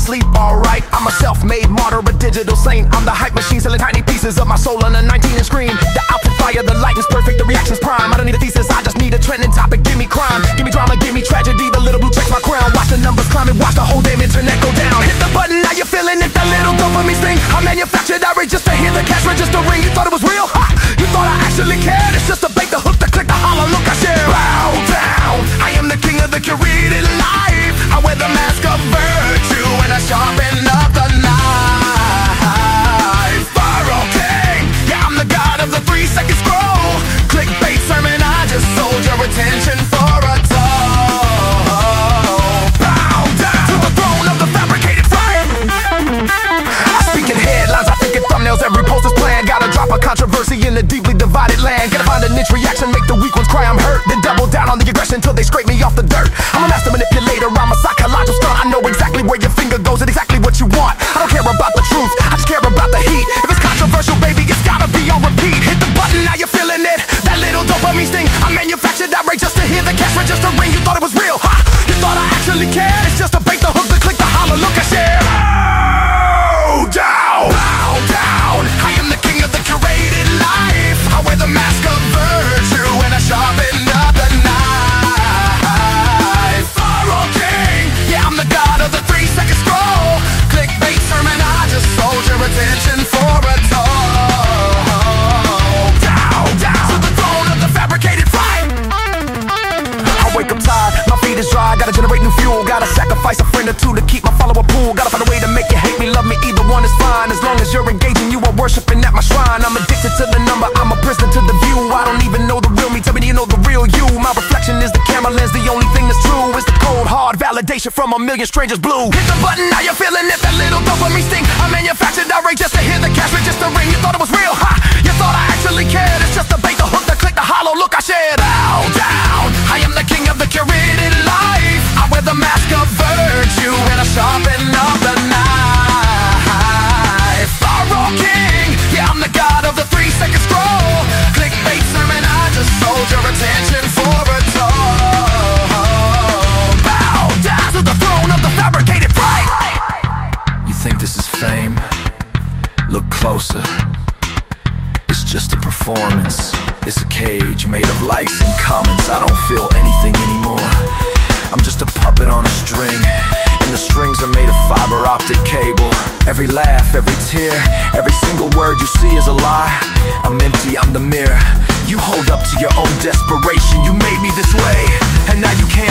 sleep alright. I'm a self-made martyr, a digital saint. I'm the hype machine selling tiny pieces of my soul on a 19-inch screen. The outfit fire, the lighting's perfect, the reaction's prime. I don't need a thesis, I just need a trending topic. Give me crime, give me drama, give me tragedy. The little blue checks my crown. Watch the numbers climb and watch the whole damn internet go down. Hit the button, now you're feeling it. That little dopamine sting. I manufactured outrage just to hear the cash register ring. You thought it was real? Ha! You thought I actually cared? It's just a bait, the hook, the click, the holler, look I share. Bow down, I am the king of the curated life. I wear the mask of virtue and I sharpen up the knife. Pharaoh King, yeah, I'm the god of the 3-second scroll. Clickbait sermon, I just sold your attention for a toll. Bow down to the throne of the fabricated flame. I speak in headlines, I think in thumbnails, every post is planned. Gotta drop a controversy in a deeply divided land. Gotta find a niche reaction, make the weak ones cry I'm hurt. Then double down on the aggression till they scrape me off the dirt. I'm a master manipulator, I'm a psychological stunt. I know exactly where your finger goes and exactly what you want. I don't care about the truth, I just care about the heat. If it's controversial, baby, it's gotta be on repeat. Hit the button, now you're feeling it. That little dopamine sting. I manufactured outrage just to hear the cash register ring. You thought it was real, ha! You thought I actually cared? It's just a bait, the hook, the click, the holler, look I share. Bow down, bow down. I am the king of the curated life. I wear the mask of virtue and I sharpen up the knife. Pharaoh King, yeah, I'm the god of the 3-second scroll. Clickbait sermon, I just sold your attention for a toll. Down, down to the throne of the fabricated flame. I wake up tired, my feet is dry. Gotta generate new fuel, gotta sacrifice a friend or two to keep my follower pool. Gotta find a way to make you hate me, love me, either one is fine. As long as you're engaging, you are worshiping at my shrine. I'm addicted to the number, I'm a prisoner to the view. I don't even know the real me, tell me do you know the real you. My reflection is the camera lens, the only thing that's true is the cold hard validation from a million strangers blue. Hit the button, now you're feeling it, that little dopamine sting. I manufactured outrage just to hear the cash register ring. You thought it was real, ha! You thought I actually cared? It's just a bait, the hook, the click, the hollow, look I shared. Bow down, I am the king of the curated life. I wear the mask of virtue and I sharpen up the knife. Pharaoh King, yeah, I'm the god of the 3-second scroll. Clickbait sermon, I just sold your attention for a toll. Bow down to the throne of the fabricated flame. You think this is fame? Look closer. It's just a performance. It's a cage made of likes and comments. I don't feel anything anymore. I'm just a puppet on a string, and the strings are made of fiber optic cable. Every laugh, every tear, every single word you see is a lie. I'm empty, I'm the mirror. You hold up to your own desperation. You made me this way, and now you can't